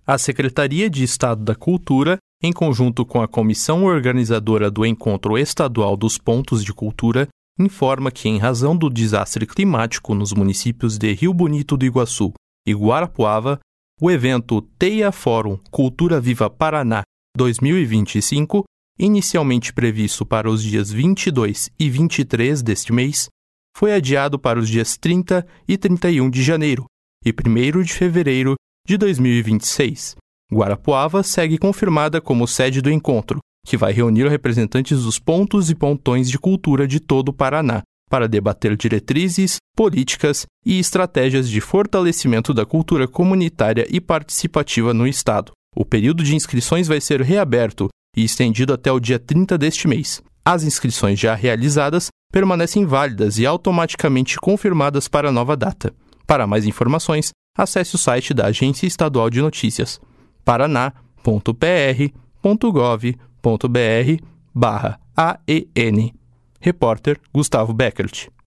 A Secretaria de Estado da Cultura, em conjunto com a Comissão Organizadora do Encontro Estadual dos Pontos de Cultura, informa que, em razão do desastre climático nos municípios de Rio Bonito do Iguaçu e Guarapuava, o evento TEIA Fórum Cultura Viva Paraná 2025, inicialmente previsto para os dias 22 e 23 deste mês, foi adiado para os dias 30 e 31 de janeiro e 1º de fevereiro de 2026. Guarapuava segue confirmada como sede do encontro, que vai reunir representantes dos pontos e pontões de cultura de todo o Paraná para debater diretrizes, políticas e estratégias de fortalecimento da cultura comunitária e participativa no Estado. O período de inscrições vai ser reaberto e estendido até o dia 30 deste mês. As inscrições já realizadas permanecem válidas e automaticamente confirmadas para a nova data. Para mais informações, acesse o site da Agência Estadual de Notícias, paraná.pr.gov.br/AEN. Repórter Gustavo Beckert.